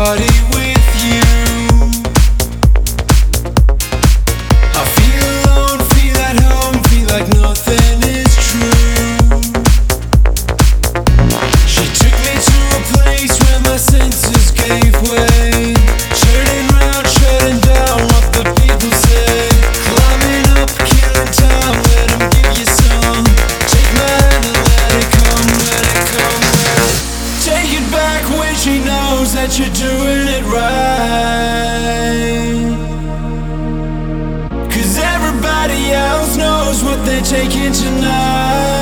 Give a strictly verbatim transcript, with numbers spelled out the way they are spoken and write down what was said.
party with you. I feel alone, feel at home, feel like nothing is true. She took me to a place where my senses gave way, turning round, shutting down what the people say. Climbing up, killing time, let 'em give you some. Take my hand and let it come, let it come, let it. Take it back when she knows that you're doing it right. 'Cause everybody else knows what they're taking tonight.